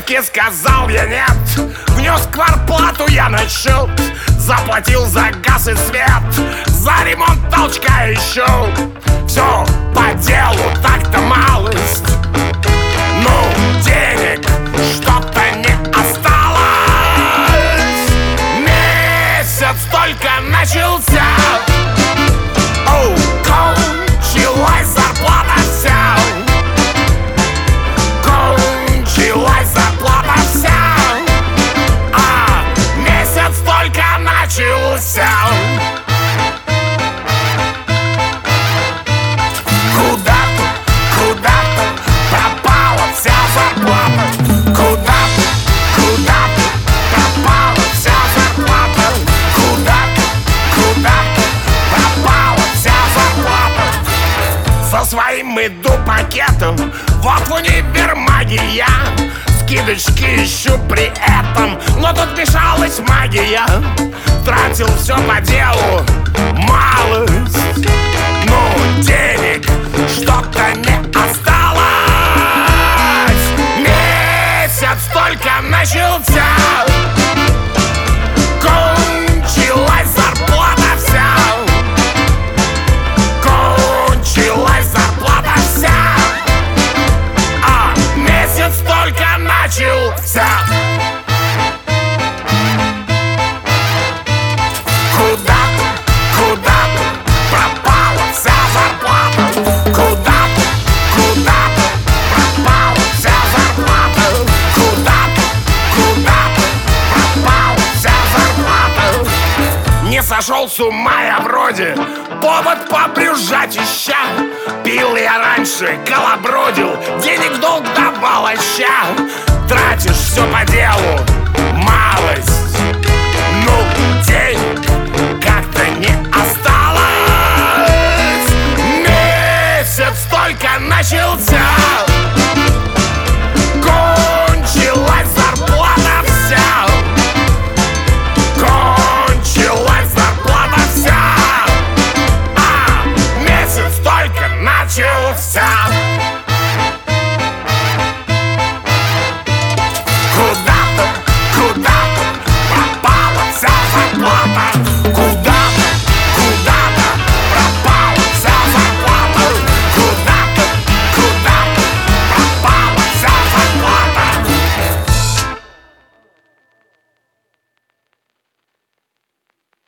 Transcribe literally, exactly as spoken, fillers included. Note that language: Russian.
Девушке сказал я нет, внес квартплату я на счет, заплатил за газ и свет, за ремонт толчка еще. Все по делу, так-то малость. Ну, денег что-то не осталось. Месяц только начался. Оу, кончилась зарплата вся. Кончилась зарплата вся. А месяц только начался. Со своим иду пакетом, вот в универмаге я скидочки ищу при этом, но тут мешалась магия. Тратил все по делу, малость. Ну, денег что-то не осталось. Месяц только начался. Кончилась зарплата вся. Кончилась зарплата вся. А месяц только начался. Куда-то, куда-то пропала вся зарплата. Куда-то, куда-то пропала вся зарплата. Куда-то, куда-то пропала вся зарплата. Не сошел с ума я вроде, повод побрюзжать ища. Пил я раньше, колобродил, денег в долг давал, а ща тратишь все по делу, малость.